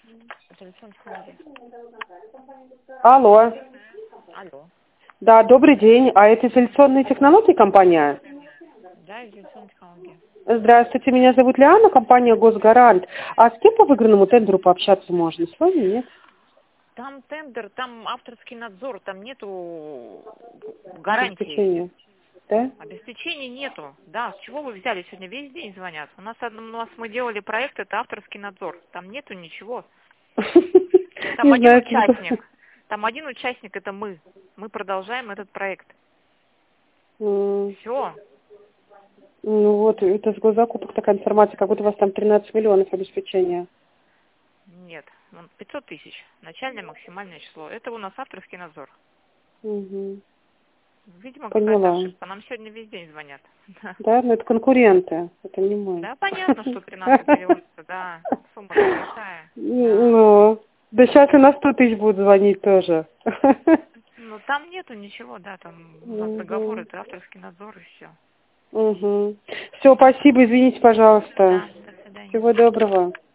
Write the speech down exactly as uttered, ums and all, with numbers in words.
Телефон технологии. Алло. Алло. Да, добрый день. А это изоляционные технологии компания? Да, изоляционные технологии. Здравствуйте, меня зовут Лиана, компания Госгарант. А с кем по выигранному тендеру пообщаться можно? С вами нет? Там тендер, там авторский надзор, там нету гарантии. Обеспечение. Да? Обеспечения нету. Да, с чего вы взяли? Сегодня весь день звонят. У нас, одно- у нас мы делали проект, это авторский надзор. Там нету ничего. Там Не один знаю, участник. Там один участник, это мы. Мы продолжаем этот проект. М, Все. ну вот, это с госзакупок такая информация, как будто у вас там тринадцать миллионов обеспечения. Нет. Вон пятьсот тысяч. Начальное максимальное число. Это у нас авторский надзор. Мгм. Видимо, какая-то Поняла. ошибка. Нам сегодня весь день звонят. Да, но это конкуренты, это не мы. Да, понятно, что тринадцать миллионов, да. Сумма большая. Да. Ну, да сейчас и на сто тысяч будут звонить тоже. Ну, там нету ничего, да, там у нас договор, Угу. это авторский надзор и все. Угу. Все, спасибо, извините, пожалуйста. Да, до свидания. Всего доброго.